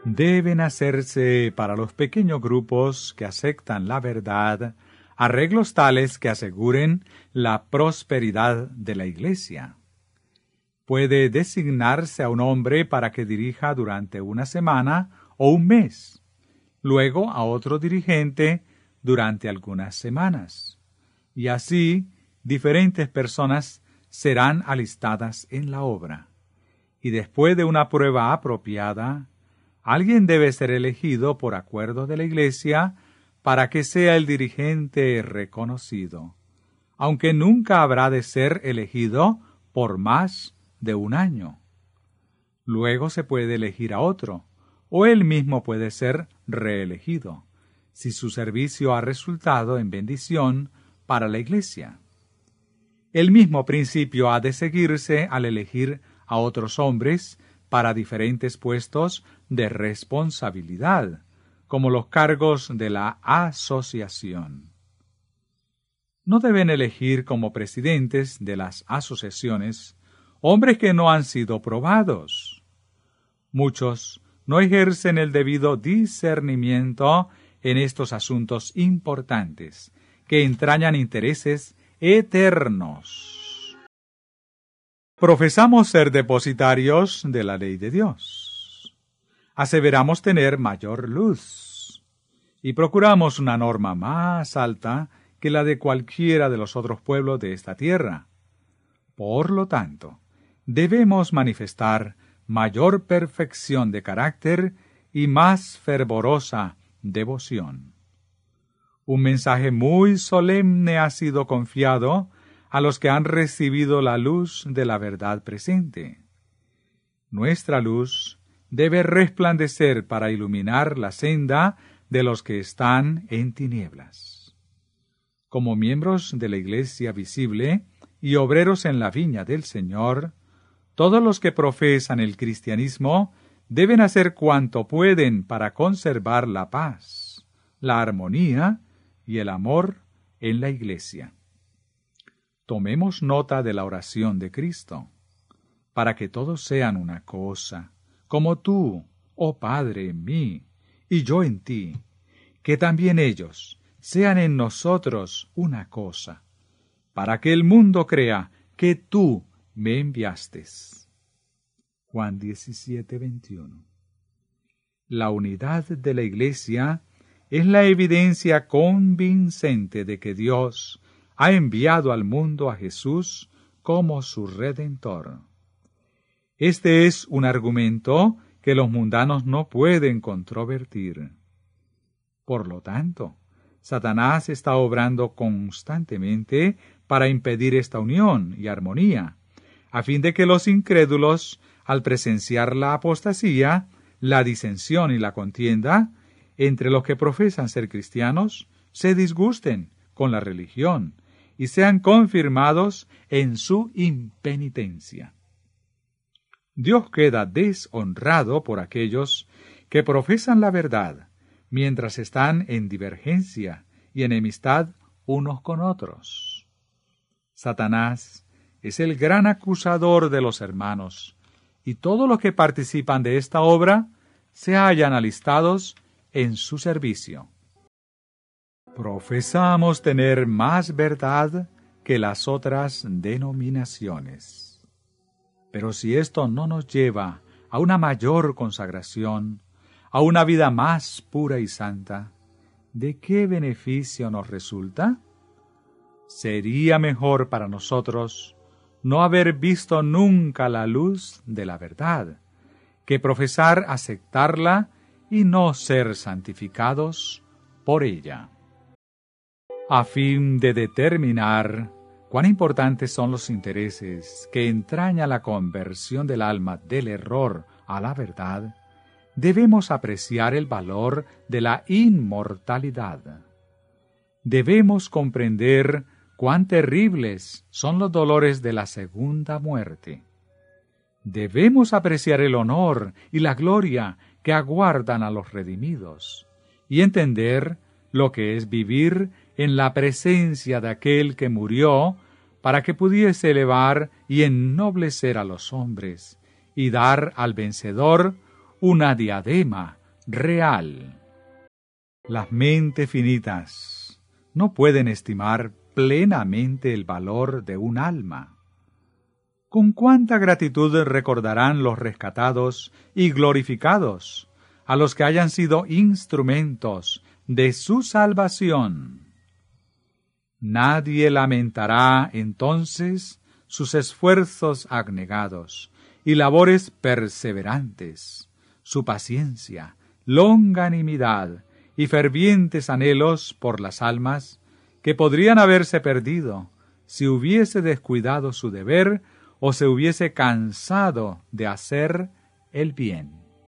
Deben hacerse para los pequeños grupos que aceptan la verdad arreglos tales que aseguren la prosperidad de la Iglesia. Puede designarse a un hombre para que dirija durante una semana o un mes, luego a otro dirigente durante algunas semanas, y así diferentes personas serán alistadas en la obra. Y después de una prueba apropiada, alguien debe ser elegido por acuerdo de la Iglesia para que sea el dirigente reconocido, aunque nunca habrá de ser elegido por más de un año. Luego se puede elegir a otro, o él mismo puede ser reelegido, si su servicio ha resultado en bendición para la Iglesia. El mismo principio ha de seguirse al elegir a otros hombres para diferentes puestos de responsabilidad, como los cargos de la asociación. No deben elegir como presidentes de las asociaciones hombres que no han sido probados. Muchos no ejercen el debido discernimiento en estos asuntos importantes, que entrañan intereses eternos. Profesamos ser depositarios de la ley de Dios. Aseveramos tener mayor luz y procuramos una norma más alta que la de cualquiera de los otros pueblos de esta tierra. Por lo tanto, debemos manifestar mayor perfección de carácter y más fervorosa devoción. Un mensaje muy solemne ha sido confiado a los que han recibido la luz de la verdad presente. Nuestra luz debe resplandecer para iluminar la senda de los que están en tinieblas. Como miembros de la Iglesia visible y obreros en la viña del Señor, todos los que profesan el cristianismo deben hacer cuanto pueden para conservar la paz, la armonía y el amor en la Iglesia. Tomemos nota de la oración de Cristo, para que todos sean una cosa, como tú, oh Padre, en mí, y yo en ti, que también ellos sean en nosotros una cosa, para que el mundo crea que tú me enviaste. Juan 17:21. La unidad de la Iglesia es la evidencia convincente de que Dios ha enviado al mundo a Jesús como su Redentor. Este es un argumento que los mundanos no pueden controvertir. Por lo tanto, Satanás está obrando constantemente para impedir esta unión y armonía, a fin de que los incrédulos, al presenciar la apostasía, la disensión y la contienda entre los que profesan ser cristianos, se disgusten con la religión y sean confirmados en su impenitencia. Dios queda deshonrado por aquellos que profesan la verdad, mientras están en divergencia y enemistad unos con otros. Satanás es el gran acusador de los hermanos, y todos los que participan de esta obra se hallan alistados en su servicio. Profesamos tener más verdad que las otras denominaciones. Pero si esto no nos lleva a una mayor consagración, a una vida más pura y santa, ¿de qué beneficio nos resulta? Sería mejor para nosotros no haber visto nunca la luz de la verdad, que profesar aceptarla y no ser santificados por ella. A fin de determinar cuán importantes son los intereses que entraña la conversión del alma del error a la verdad, debemos apreciar el valor de la inmortalidad. Debemos comprender cuán terribles son los dolores de la segunda muerte. Debemos apreciar el honor y la gloria que aguardan a los redimidos, y entender lo que es vivir en la presencia de aquel que murió para que pudiese elevar y ennoblecer a los hombres, y dar al vencedor una diadema real. Las mentes finitas no pueden estimar plenamente el valor de un alma. Con cuánta gratitud recordarán los rescatados y glorificados a los que hayan sido instrumentos de su salvación. Nadie lamentará entonces sus esfuerzos abnegados y labores perseverantes, su paciencia, longanimidad y fervientes anhelos por las almas que podrían haberse perdido si hubiese descuidado su deber o se hubiese cansado de hacer el bien.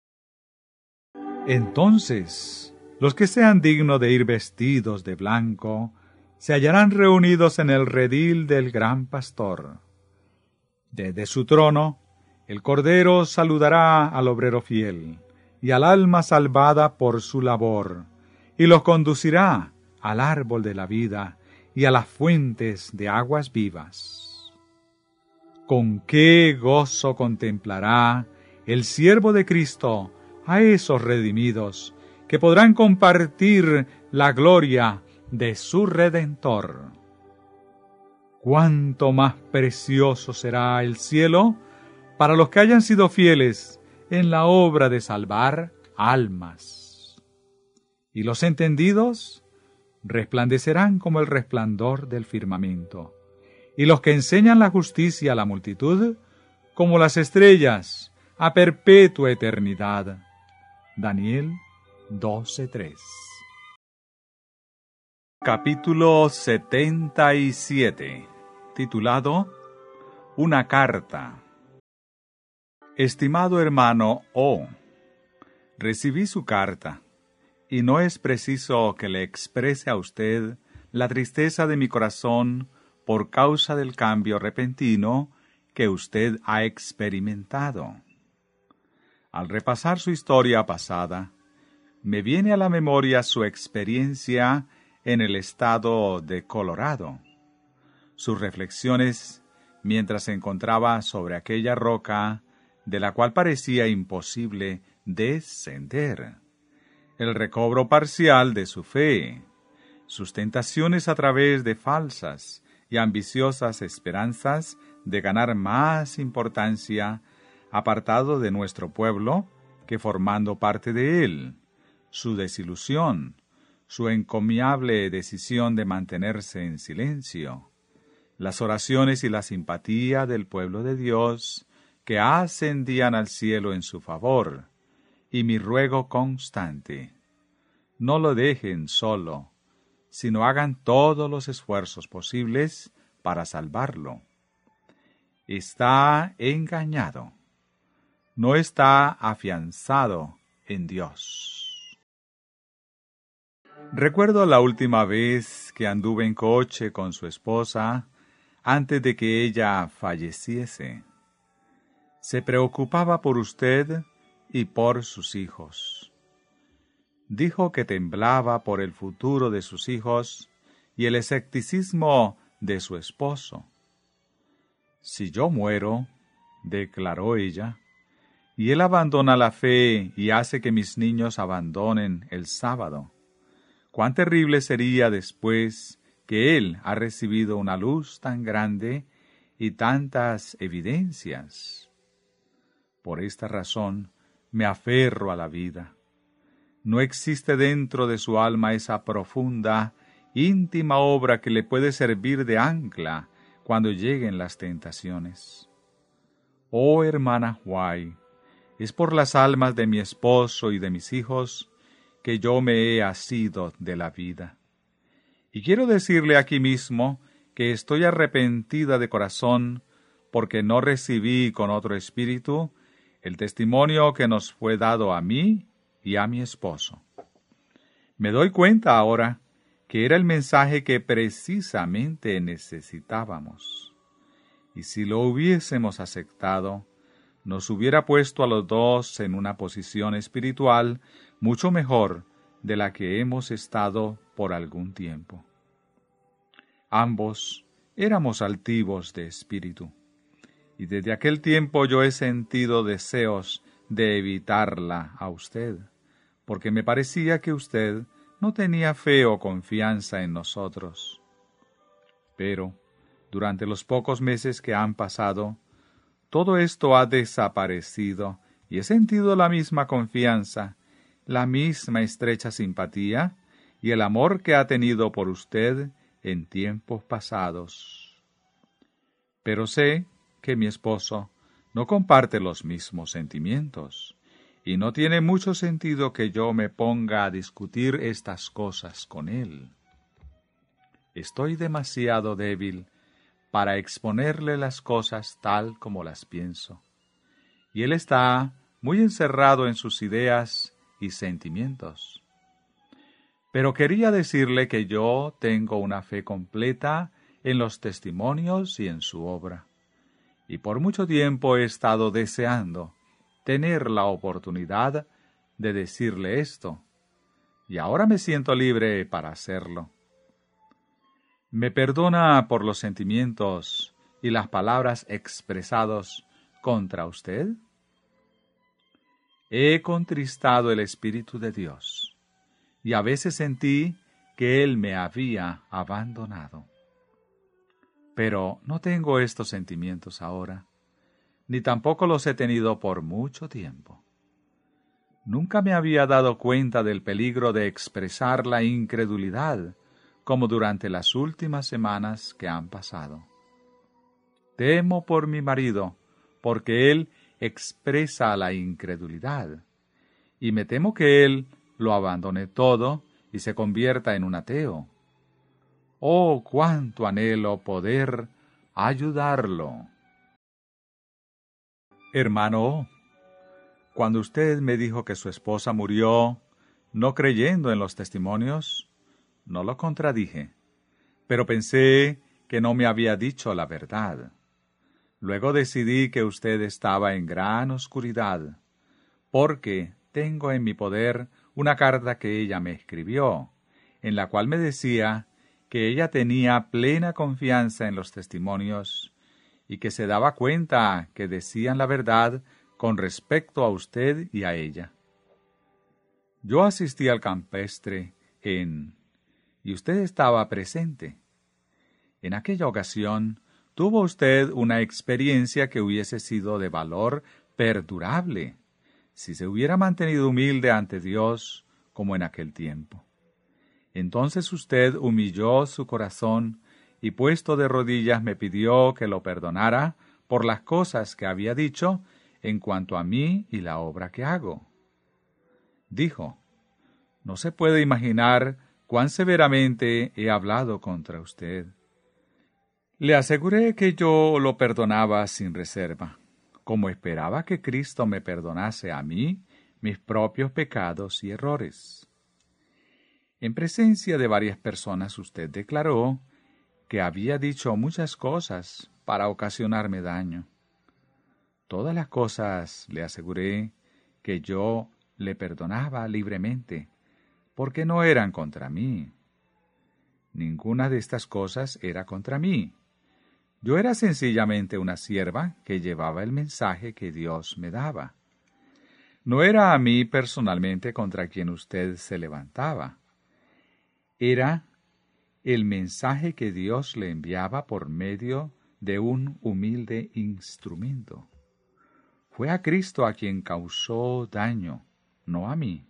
Entonces, los que sean dignos de ir vestidos de blanco se hallarán reunidos en el redil del gran pastor. Desde su trono, el Cordero saludará al obrero fiel y al alma salvada por su labor, y los conducirá al árbol de la vida y a las fuentes de aguas vivas. Con qué gozo contemplará el siervo de Cristo a esos redimidos que podrán compartir la gloria de su Redentor. Cuánto más precioso será el cielo para los que hayan sido fieles en la obra de salvar almas. Y los entendidos resplandecerán como el resplandor del firmamento, y los que enseñan la justicia a la multitud, como las estrellas a perpetua eternidad. Daniel 12:3. Capítulo 77, titulado Una carta. Estimado hermano O, recibí su carta, y no es preciso que le exprese a usted la tristeza de mi corazón por causa del cambio repentino que usted ha experimentado. Al repasar su historia pasada, me viene a la memoria su experiencia en el estado de Colorado, sus reflexiones mientras se encontraba sobre aquella roca de la cual parecía imposible descender, el recobro parcial de su fe, sus tentaciones a través de falsas y ambiciosas esperanzas de ganar más importancia, apartado de nuestro pueblo que formando parte de él, su desilusión, su encomiable decisión de mantenerse en silencio, las oraciones y la simpatía del pueblo de Dios que ascendían al cielo en su favor, y mi ruego constante: no lo dejen solo, sino hagan todos los esfuerzos posibles para salvarlo. Está engañado, no está afianzado en Dios. Recuerdo la última vez que anduve en coche con su esposa antes de que ella falleciese. Se preocupaba por usted y por sus hijos. Dijo que temblaba por el futuro de sus hijos y el escepticismo de su esposo. Si yo muero, declaró ella, y él abandona la fe y hace que mis niños abandonen el sábado, cuán terrible sería después que él ha recibido una luz tan grande y tantas evidencias. Por esta razón me aferro a la vida. No existe dentro de su alma esa profunda, íntima obra que le puede servir de ancla cuando lleguen las tentaciones. Oh hermana White, es por las almas de mi esposo y de mis hijos que yo me he asido de la vida. Y quiero decirle aquí mismo que estoy arrepentida de corazón porque no recibí con otro espíritu el testimonio que nos fue dado a mí y a mi esposo. Me doy cuenta ahora que era el mensaje que precisamente necesitábamos. Y si lo hubiésemos aceptado, nos hubiera puesto a los dos en una posición espiritual mucho mejor de la que hemos estado por algún tiempo. Ambos éramos altivos de espíritu, y desde aquel tiempo yo he sentido deseos de evitarla a usted, porque me parecía que usted no tenía fe o confianza en nosotros. Pero, durante los pocos meses que han pasado, todo esto ha desaparecido y he sentido la misma confianza, la misma estrecha simpatía y el amor que ha tenido por usted en tiempos pasados. Pero sé que mi esposo no comparte los mismos sentimientos, y no tiene mucho sentido que yo me ponga a discutir estas cosas con él. Estoy demasiado débil para exponerle las cosas tal como las pienso, y él está muy encerrado en sus ideas y sentimientos. Pero quería decirle que yo tengo una fe completa en los testimonios y en su obra, y por mucho tiempo he estado deseando tener la oportunidad de decirle esto, y ahora me siento libre para hacerlo. ¿Me perdona por los sentimientos y las palabras expresados contra usted? He contristado el Espíritu de Dios, y a veces sentí que Él me había abandonado. Pero no tengo estos sentimientos ahora, ni tampoco los he tenido por mucho tiempo. Nunca me había dado cuenta del peligro de expresar la incredulidad, como durante las últimas semanas que han pasado. Temo por mi marido, porque él expresa la incredulidad, y me temo que él lo abandone todo y se convierta en un ateo. ¡Oh, cuánto anhelo poder ayudarlo! Hermano, cuando usted me dijo que su esposa murió, no creyendo en los testimonios, no lo contradije, pero pensé que no me había dicho la verdad. Luego decidí que usted estaba en gran oscuridad, porque tengo en mi poder una carta que ella me escribió, en la cual me decía que ella tenía plena confianza en los testimonios y que se daba cuenta que decían la verdad con respecto a usted y a ella. Yo asistí al campestre y usted estaba presente. En aquella ocasión tuvo usted una experiencia que hubiese sido de valor perdurable si se hubiera mantenido humilde ante Dios como en aquel tiempo. Entonces usted humilló su corazón y puesto de rodillas me pidió que lo perdonara por las cosas que había dicho en cuanto a mí y la obra que hago. Dijo: no se puede imaginar cuán severamente he hablado contra usted. Le aseguré que yo lo perdonaba sin reserva, como esperaba que Cristo me perdonase a mí mis propios pecados y errores. En presencia de varias personas usted declaró que había dicho muchas cosas para ocasionarme daño. Todas las cosas, le aseguré, que yo le perdonaba libremente, porque no eran contra mí. Ninguna de estas cosas era contra mí. Yo era sencillamente una sierva que llevaba el mensaje que Dios me daba. No era a mí personalmente contra quien usted se levantaba. Era el mensaje que Dios le enviaba por medio de un humilde instrumento. Fue a Cristo a quien causó daño, no a mí.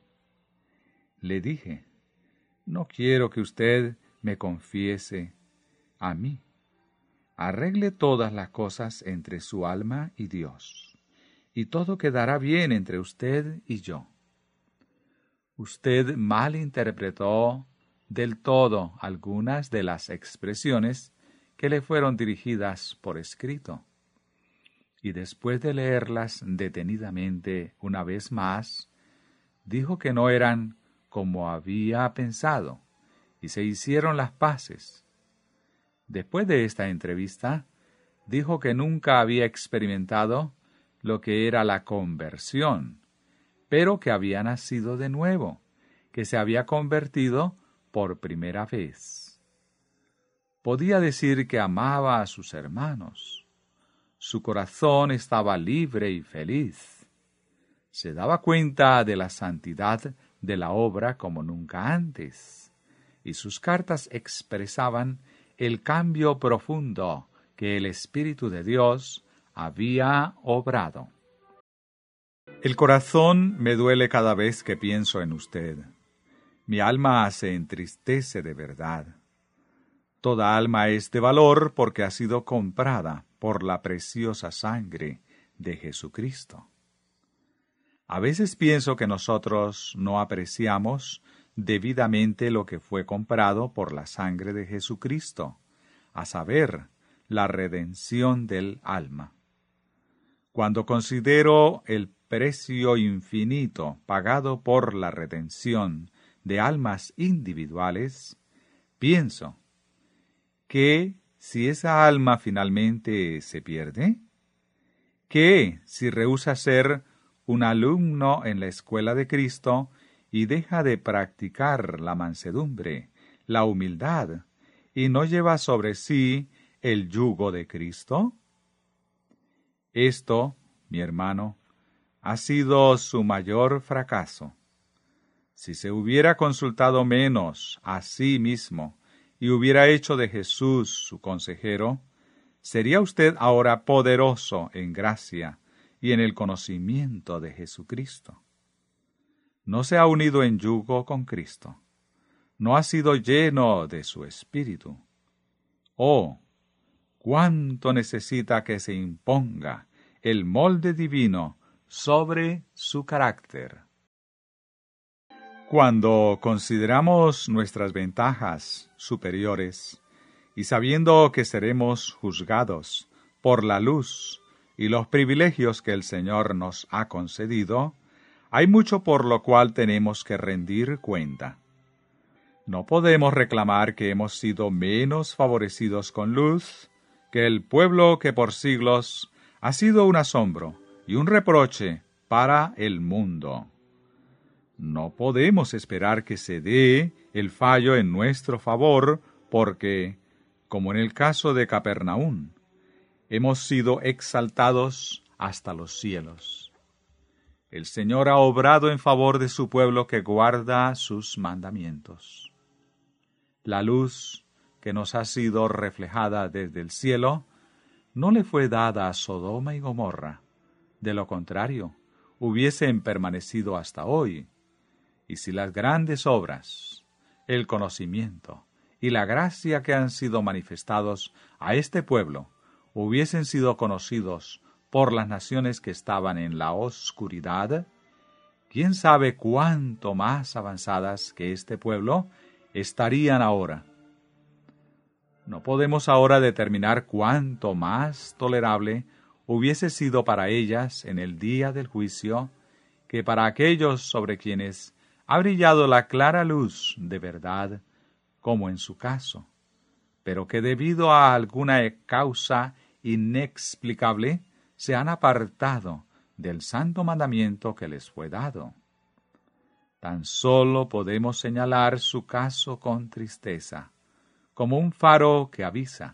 Le dije: no quiero que usted me confiese a mí. Arregle todas las cosas entre su alma y Dios, y todo quedará bien entre usted y yo. Usted malinterpretó del todo algunas de las expresiones que le fueron dirigidas por escrito, y después de leerlas detenidamente una vez más, dijo que no eran como había pensado, y se hicieron las paces. Después de esta entrevista, dijo que nunca había experimentado lo que era la conversión, pero que había nacido de nuevo, que se había convertido por primera vez. Podía decir que amaba a sus hermanos. Su corazón estaba libre y feliz. Se daba cuenta de la santidad de la obra como nunca antes, y sus cartas expresaban el cambio profundo que el Espíritu de Dios había obrado. El corazón me duele cada vez que pienso en usted. Mi alma se entristece de verdad. Toda alma es de valor porque ha sido comprada por la preciosa sangre de Jesucristo. A veces pienso que nosotros no apreciamos debidamente lo que fue comprado por la sangre de Jesucristo, a saber, la redención del alma. Cuando considero el precio infinito pagado por la redención de almas individuales, pienso que si esa alma finalmente se pierde, que si rehúsa ser un alumno en la escuela de Cristo y deja de practicar la mansedumbre, la humildad, y no lleva sobre sí el yugo de Cristo? Esto, mi hermano, ha sido su mayor fracaso. Si se hubiera consultado menos a sí mismo y hubiera hecho de Jesús su consejero, sería usted ahora poderoso en gracia y en el conocimiento de Jesucristo. No se ha unido en yugo con Cristo. No ha sido lleno de su Espíritu. Oh, cuánto necesita que se imponga el molde divino sobre su carácter. Cuando consideramos nuestras ventajas superiores y sabiendo que seremos juzgados por la luz y los privilegios que el Señor nos ha concedido, hay mucho por lo cual tenemos que rendir cuenta. No podemos reclamar que hemos sido menos favorecidos con luz que el pueblo que por siglos ha sido un asombro y un reproche para el mundo. No podemos esperar que se dé el fallo en nuestro favor porque, como en el caso de Capernaum, hemos sido exaltados hasta los cielos. El Señor ha obrado en favor de su pueblo que guarda sus mandamientos. La luz que nos ha sido reflejada desde el cielo no le fue dada a Sodoma y Gomorra. De lo contrario, hubiesen permanecido hasta hoy. Y si las grandes obras, el conocimiento y la gracia que han sido manifestados a este pueblo hubiesen sido conocidos por las naciones que estaban en la oscuridad, ¿quién sabe cuánto más avanzadas que este pueblo estarían ahora? No podemos ahora determinar cuánto más tolerable hubiese sido para ellas en el día del juicio que para aquellos sobre quienes ha brillado la clara luz de verdad, como en su caso, pero que debido a alguna causa inexplicable se han apartado del santo mandamiento que les fue dado. Tan solo podemos señalar su caso con tristeza, como un faro que avisa.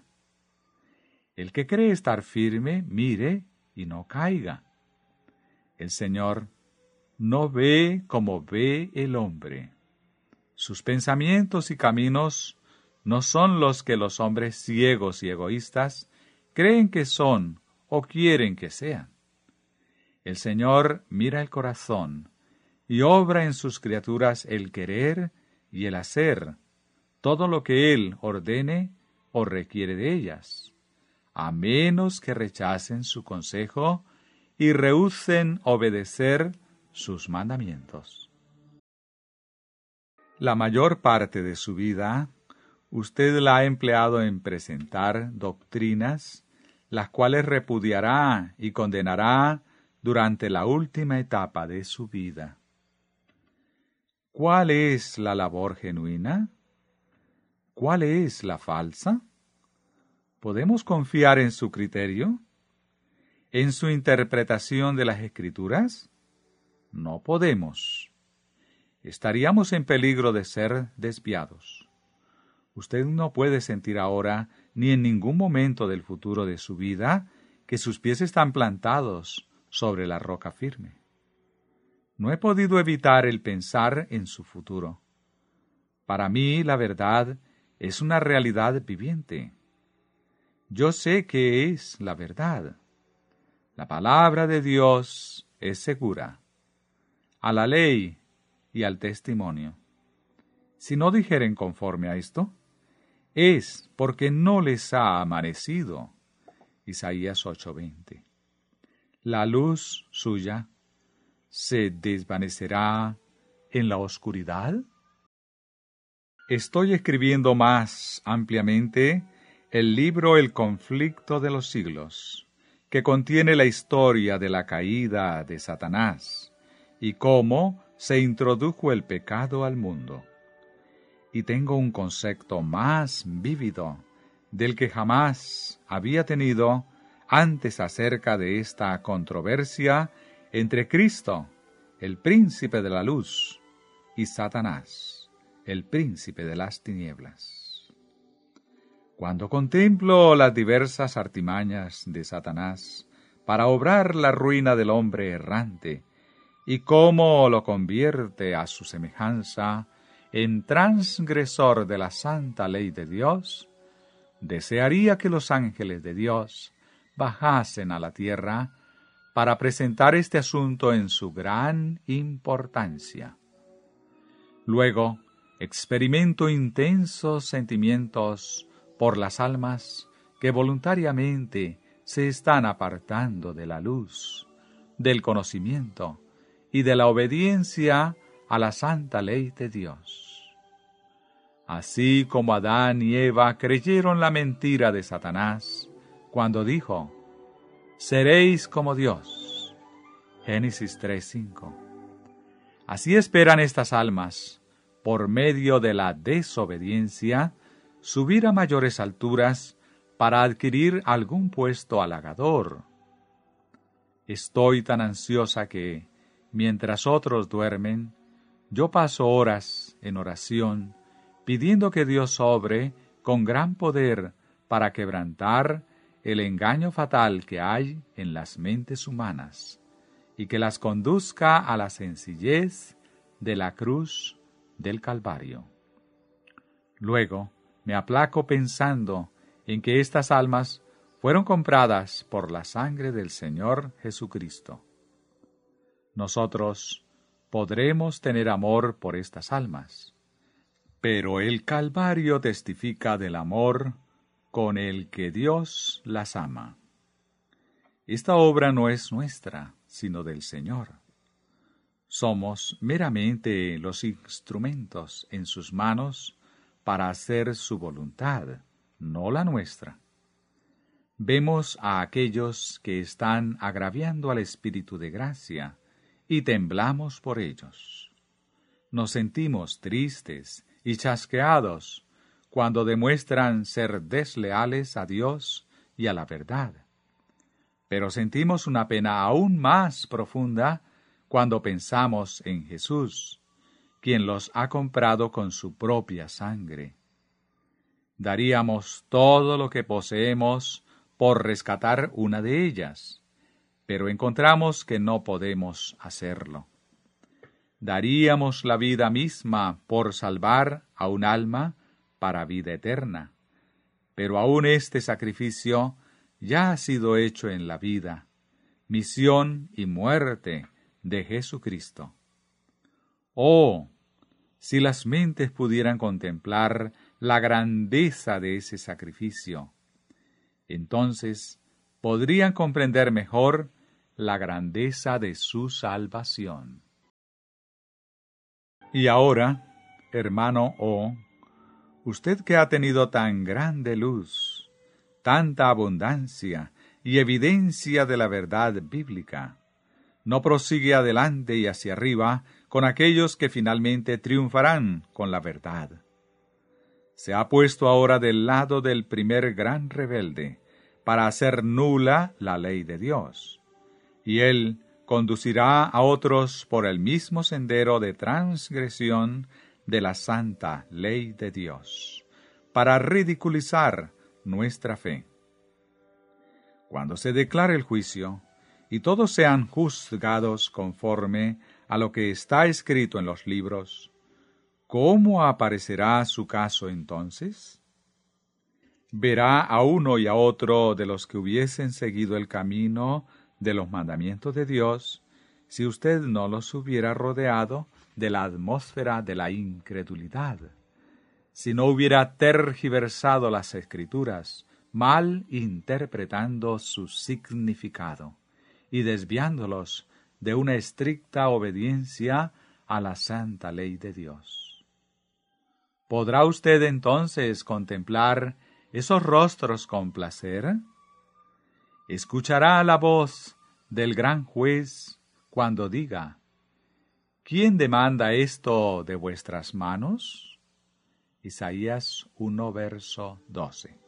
El que cree estar firme, mire y no caiga. El Señor no ve como ve el hombre. Sus pensamientos y caminos no son los que los hombres ciegos y egoístas creen que son o quieren que sean. El Señor mira el corazón y obra en sus criaturas el querer y el hacer, todo lo que Él ordene o requiere de ellas, a menos que rechacen su consejo y rehúsen obedecer sus mandamientos. La mayor parte de su vida, usted la ha empleado en presentar doctrinas, las cuales repudiará y condenará durante la última etapa de su vida. ¿Cuál es la labor genuina? ¿Cuál es la falsa? ¿Podemos confiar en su criterio? ¿En su interpretación de las Escrituras? No podemos. Estaríamos en peligro de ser desviados. Usted no puede sentir ahora, ni en ningún momento del futuro de su vida, que sus pies están plantados sobre la roca firme. no he podido evitar el pensar en su futuro. Para mí, la verdad es una realidad viviente. Yo sé que es la verdad. La palabra de Dios es segura, a la ley y al testimonio. Si no dijeren conforme a esto, es porque no les ha amanecido. Isaías 8:20. La luz suya se desvanecerá en la oscuridad. Estoy escribiendo más ampliamente el libro El conflicto de los siglos, que contiene la historia de la caída de Satanás y cómo se introdujo el pecado al mundo. Y tengo un concepto más vívido del que jamás había tenido antes acerca de esta controversia entre Cristo, el príncipe de la luz, y Satanás, el príncipe de las tinieblas. Cuando contemplo las diversas artimañas de Satanás para obrar la ruina del hombre errante y cómo lo convierte a su semejanza en transgresor de la santa ley de Dios, desearía que los ángeles de Dios bajasen a la tierra para presentar este asunto en su gran importancia. Luego, experimento intensos sentimientos por las almas que voluntariamente se están apartando de la luz, del conocimiento y de la obediencia a la santa ley de Dios. Así como Adán y Eva creyeron la mentira de Satanás cuando dijo: «Seréis como Dios». Génesis 3:5. Así esperan estas almas, por medio de la desobediencia, subir a mayores alturas para adquirir algún puesto halagador. Estoy tan ansiosa que, mientras otros duermen, yo paso horas en oración, pidiendo que Dios obre con gran poder para quebrantar el engaño fatal que hay en las mentes humanas, y que las conduzca a la sencillez de la cruz del Calvario. Luego me aplaco pensando en que estas almas fueron compradas por la sangre del Señor Jesucristo. Nosotros podremos tener amor por estas almas, pero el Calvario testifica del amor con el que Dios las ama. Esta obra no es nuestra, sino del Señor. Somos meramente los instrumentos en sus manos para hacer su voluntad, no la nuestra. Vemos a aquellos que están agraviando al Espíritu de gracia y temblamos por ellos. Nos sentimos tristes y chasqueados cuando demuestran ser desleales a Dios y a la verdad. Pero sentimos una pena aún más profunda cuando pensamos en Jesús, quien los ha comprado con su propia sangre. Daríamos todo lo que poseemos por rescatar una de ellas, pero encontramos que no podemos hacerlo. Daríamos la vida misma por salvar a un alma para vida eterna, pero aún este sacrificio ya ha sido hecho en la vida, misión y muerte de Jesucristo. ¡Oh! Si las mentes pudieran contemplar la grandeza de ese sacrificio, entonces podrían comprender mejor la grandeza de su salvación. Y ahora, hermano usted que ha tenido tan grande luz, tanta abundancia y evidencia de la verdad bíblica, no prosigue adelante y hacia arriba con aquellos que finalmente triunfarán con la verdad. Se ha puesto ahora del lado del primer gran rebelde para hacer nula la ley de Dios, y él conducirá a otros por el mismo sendero de transgresión de la santa ley de Dios, para ridiculizar nuestra fe. Cuando se declare el juicio, y todos sean juzgados conforme a lo que está escrito en los libros, ¿cómo aparecerá su caso entonces? Verá a uno y a otro de los que hubiesen seguido el camino de los mandamientos de Dios, si usted no los hubiera rodeado de la atmósfera de la incredulidad, si no hubiera tergiversado las Escrituras, mal interpretando su significado y desviándolos de una estricta obediencia a la santa ley de Dios. ¿Podrá usted entonces contemplar esos rostros con placer? ¿Escuchará la voz del gran juez cuando diga: ¿quién demanda esto de vuestras manos? Isaías 1, verso 12.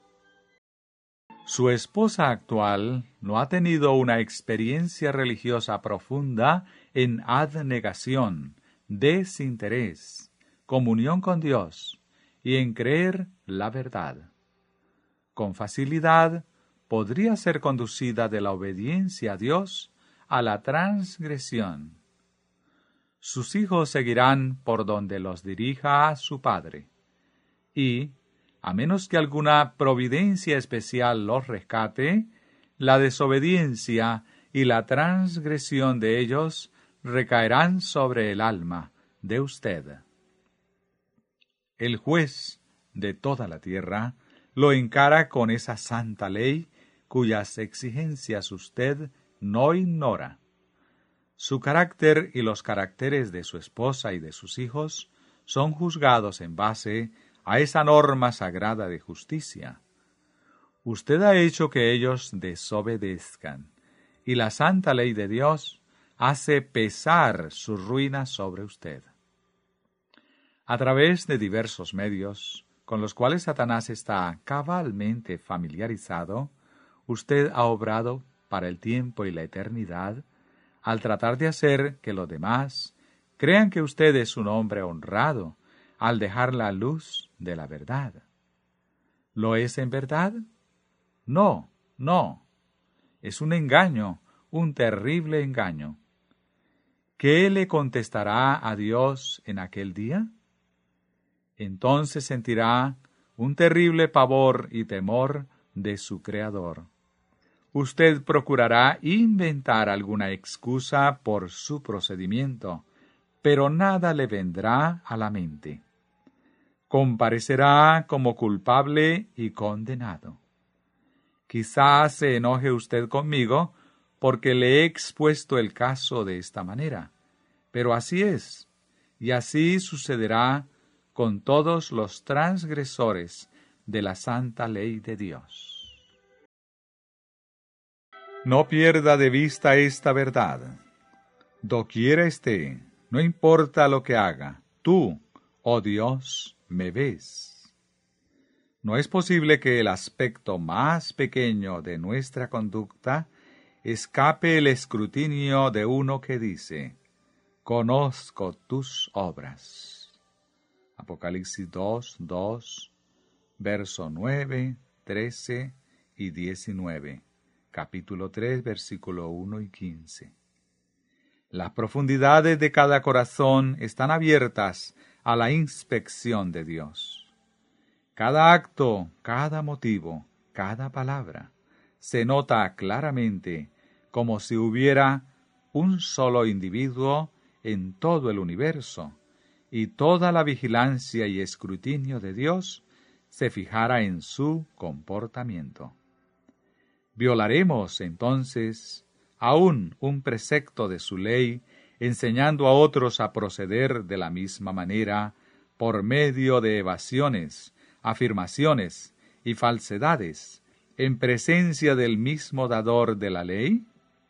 Su esposa actual no ha tenido una experiencia religiosa profunda en abnegación, desinterés, comunión con Dios y en creer la verdad. Con facilidad podría ser conducida de la obediencia a Dios a la transgresión. Sus hijos seguirán por donde los dirija su padre, y, a menos que alguna providencia especial los rescate, la desobediencia y la transgresión de ellos recaerán sobre el alma de usted. El juez de toda la tierra lo encara con esa santa ley cuyas exigencias usted no ignora. Su carácter y los caracteres de su esposa y de sus hijos son juzgados en base a esa norma sagrada de justicia. Usted ha hecho que ellos desobedezcan, y la santa ley de Dios hace pesar su ruina sobre usted. A través de diversos medios, con los cuales Satanás está cabalmente familiarizado, usted ha obrado para el tiempo y la eternidad, al tratar de hacer que los demás crean que usted es un hombre honrado, al dejar la luz de la verdad. ¿Lo es en verdad? No, no. Es un engaño, un terrible engaño. ¿Qué le contestará a Dios en aquel día? Entonces sentirá un terrible pavor y temor de su Creador. Usted procurará inventar alguna excusa por su procedimiento, pero nada le vendrá a la mente. Comparecerá como culpable y condenado. Quizás se enoje usted conmigo porque le he expuesto el caso de esta manera, pero así es, y así sucederá con todos los transgresores de la santa ley de Dios. No pierda de vista esta verdad. Doquiera esté, no importa lo que haga, tú, oh Dios, me ves. No es posible que el aspecto más pequeño de nuestra conducta escape el escrutinio de uno que dice: conozco tus obras. Apocalipsis 2, verso 9, 13 y 19. Capítulo 3, versículo 1 y 15. Las profundidades de cada corazón están abiertas a la inspección de Dios. Cada acto, cada motivo, cada palabra, se nota claramente como si hubiera un solo individuo en todo el universo, y toda la vigilancia y escrutinio de Dios se fijara en su comportamiento. Violaremos, entonces, aún un precepto de su ley, enseñando a otros a proceder de la misma manera, por medio de evasiones, afirmaciones y falsedades, en presencia del mismo dador de la ley?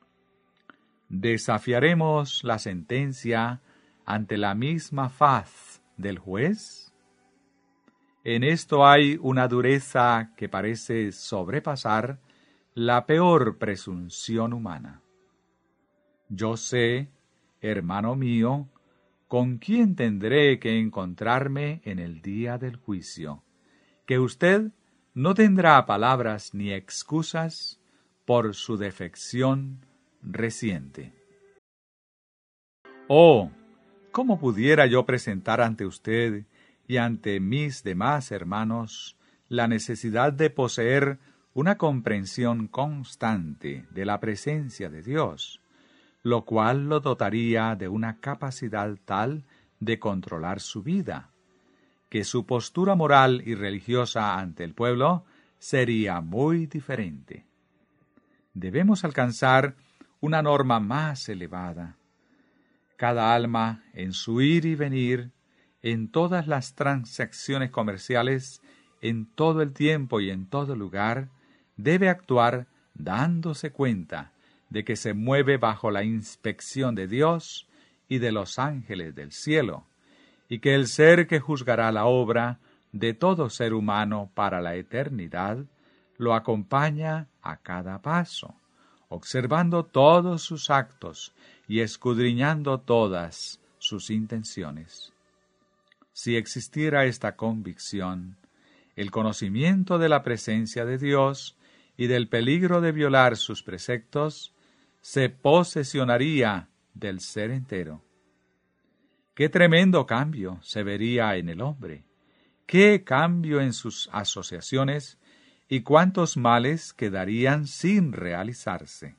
¿Desafiaremos la sentencia ante la misma faz del juez? En esto hay una dureza que parece sobrepasar la peor presunción humana. Yo sé, hermano mío, con quién tendré que encontrarme en el día del juicio, que usted no tendrá palabras ni excusas por su defección reciente. Oh, ¿cómo pudiera yo presentar ante usted y ante mis demás hermanos la necesidad de poseer una comprensión constante de la presencia de Dios, lo cual lo dotaría de una capacidad tal de controlar su vida, que su postura moral y religiosa ante el pueblo sería muy diferente? Debemos alcanzar una norma más elevada. Cada alma, en su ir y venir, en todas las transacciones comerciales, en todo el tiempo y en todo lugar, debe actuar dándose cuenta de que se mueve bajo la inspección de Dios y de los ángeles del cielo, y que el ser que juzgará la obra de todo ser humano para la eternidad lo acompaña a cada paso, observando todos sus actos y escudriñando todas sus intenciones. Si existiera esta convicción, el conocimiento de la presencia de Dios y del peligro de violar sus preceptos se posesionaría del ser entero. ¡Qué tremendo cambio se vería en el hombre! ¡Qué cambio en sus asociaciones! ¿Y cuántos males quedarían sin realizarse?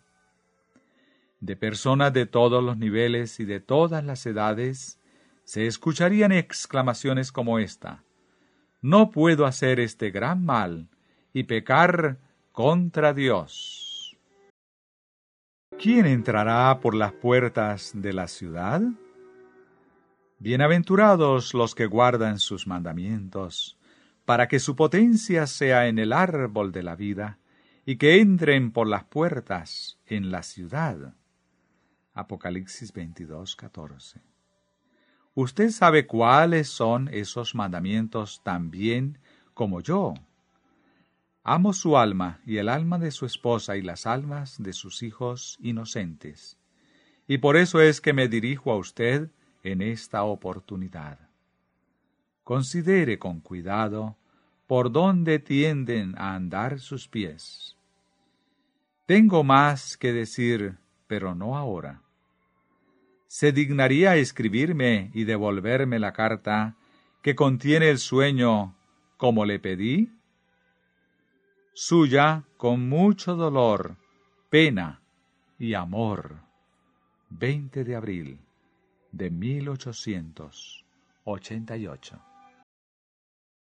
De personas de todos los niveles y de todas las edades se escucharían exclamaciones como esta: «No puedo hacer este gran mal y pecar contra Dios». ¿Quién entrará por las puertas de la ciudad? Bienaventurados los que guardan sus mandamientos, para que su potencia sea en el árbol de la vida, y que entren por las puertas en la ciudad. Apocalipsis 22:14. Usted sabe cuáles son esos mandamientos tan bien como yo. Amo su alma y el alma de su esposa y las almas de sus hijos inocentes. Y por eso es que me dirijo a usted en esta oportunidad. Considere con cuidado por dónde tienden a andar sus pies. Tengo más que decir, pero no ahora. ¿Se dignaría escribirme y devolverme la carta que contiene el sueño como le pedí? Suya con mucho dolor, pena y amor. 20 de abril de 1888.